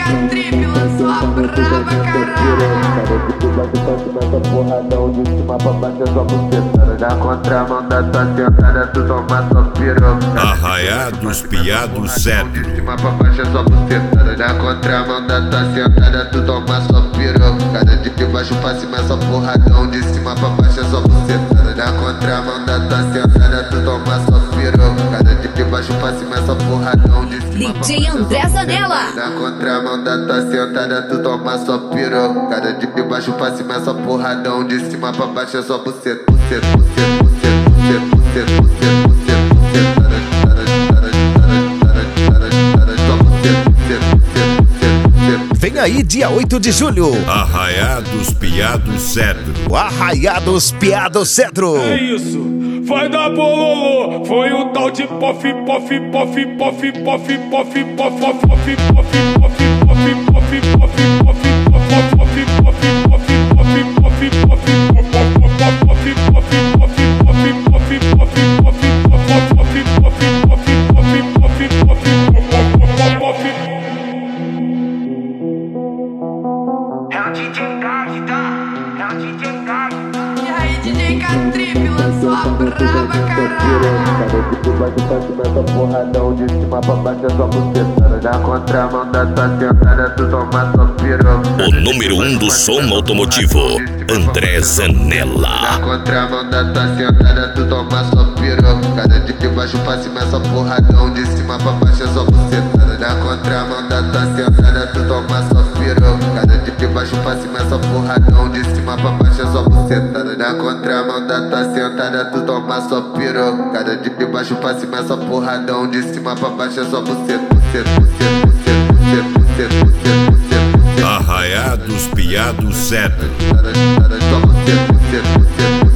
Catrip lançou a brava, caralho. Porradão de cima pra baixo, só bucetada. Na contramão da tua sentada, tu toma só piroca. Arraiados, piados, cedro. De cima pra baixo, só bucetada. Na contramão da tua sentada, tu toma só piroca. De baixo pra cima, só porradão. De cima pra baixo, só bucetada. Na contramão da tua sentada, tu toma só piroca. De baixo pra cima, só porradão. De cima pra DJ baixo, André Zanella. na contramão da tua sentada, tu toma só piroca. De baixo pra cima é só porradão, de cima pra baixo é só buceta, buceta, buceta, buceta, buceta, buceta, buceta, buceta. Vem aí dia 8 de julho. Arraiados, piados, cedro. O Arraiados Piados Cedro. É isso, vai dar bololô. Foi o tal de pof, pof, pof, pof, pof, pof, pof, pof, pof, pof, pof, pof, pof, pof. E aí, DJ Catrip lançou a brava, caralho. De baixo pra cima é só porradão, de cima pra baixo é só bucetada. Na contramão da tua sentada, tu toma só piroca. O número 1 do som automotivo, André Zanella. Na contramão da tua sentada, tu toma só piroca. De baixo pra cima é só porradão, de cima pra baixo é só bucetada. Na contramão da tua sentada, tu toma só piroca. De baixo pra cima é só porradão, de cima pra baixo é só bucetada. Na contramão da tua sentada, tu toma só piroca. De baixo pra cima é só porradão, de cima pra baixo é só buceta, buceta, buceta, buceta, buceta, buceta, buceta. Arraiados, piados, cedro. Só buceta, buceta, buceta.